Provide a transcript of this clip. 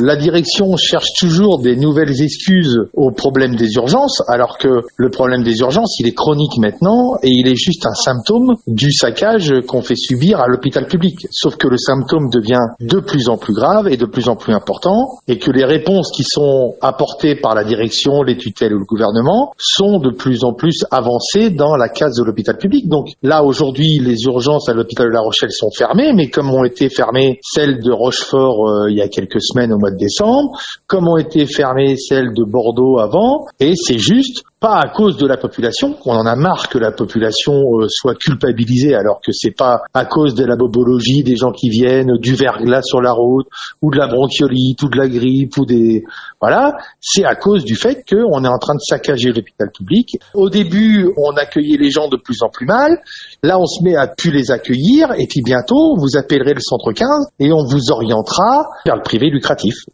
La direction cherche toujours des nouvelles excuses au problème des urgences, alors que le problème des urgences, il est chronique maintenant et il est juste un symptôme du saccage qu'on fait subir à l'hôpital public. Sauf que le symptôme devient de plus en plus grave et de plus en plus important et que les réponses qui sont apportées par la direction, les tutelles ou le gouvernement sont de plus en plus avancées dans la case de l'hôpital public. Donc là, aujourd'hui, les urgences à l'hôpital de La Rochelle sont fermées, mais comme ont été fermées celles de Rochefort il y a quelques semaines au mois de décembre, comme ont été fermées celles de Bordeaux avant, et c'est juste pas à cause de la population, on en a marre que la population soit culpabilisée alors que c'est pas à cause de la bobologie des gens qui viennent, du verglas sur la route, ou de la bronchiolite, ou de la grippe, ou voilà, c'est à cause du fait qu'on est en train de saccager l'hôpital public. Au début, on accueillait les gens de plus en plus mal, là on se met à plus les accueillir, et puis bientôt, vous appellerez le centre 15 et on vous orientera vers le privé lucratif.